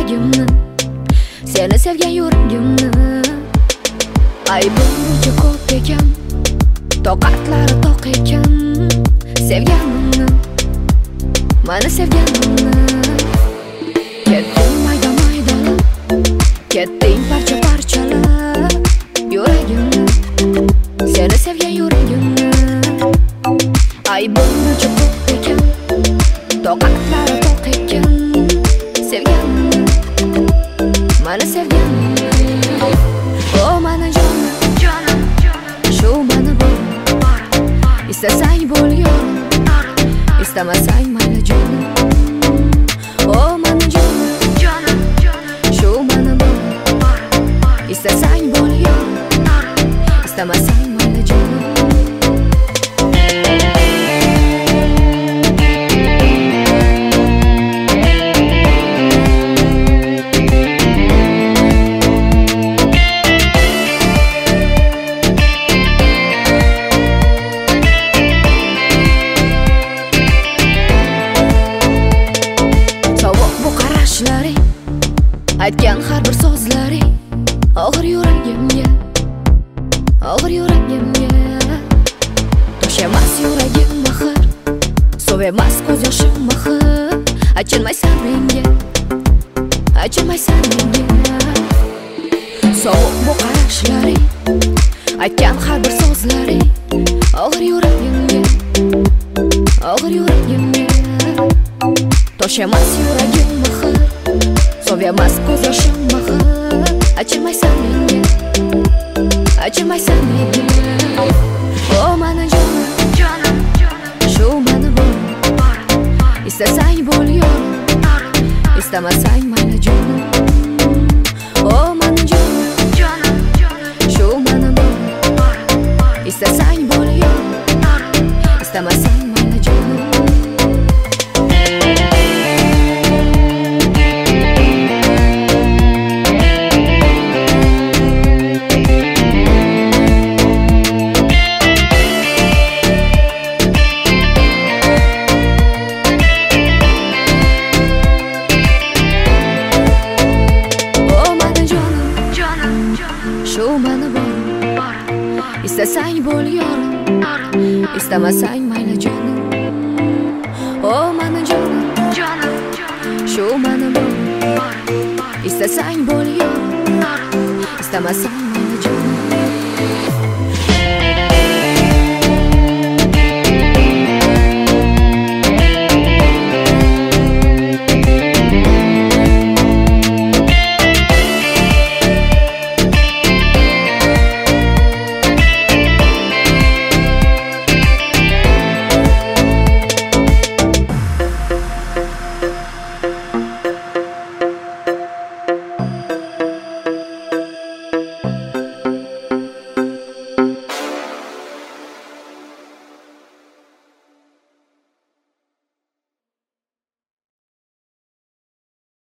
yuragimni, seni sevgan yuragimni. Aybim buncha ko'p ekan, toqatlari toq ekan, sevganimni, meni sevganimni. Ketding mayda-maydalab, ketding parcha-parchalab yuragimni, seni sevgan yuragimni. Aybim buncha ko'p ekan, toqatlari toq ekan, sevganimni, meni sevganimni. O meni jonim, shu meni bor, istasang bo'l yorim, istamasang mayli jonim. O meni jonim, shu meni bor, istasang bo'l yorim, istamasang mayli jonim. Aytgan har bir so'zlaring og'ir yuragimga, og'ir yuragimga. Tosh emas yuragim mahir, suv emas ko'z yoshim mahir. Achinmaysan menga, achinmaysan menga. Sovuq bu qarashlaring, aytgan har bir so'zlaring og'ir yuragimga, og'ir yuragimga. Tosh emas yuragim mahir, suv emas ko'z yoshim mahir. Achinmaysan menga, achinmaysan menga. O meni jonim, shu meni bor, istasang bo'l yorim, istamasang mayli jonim. O meni jonim, shu meni bor, istasang bo'l yorim, istamasang mayli jonim. Shu meni bor, istasang bo'l yorim, istamasang mayli jonim. O meni jonim, shu meni bor, istasang bo'l yorim, istamasang mayli jonim.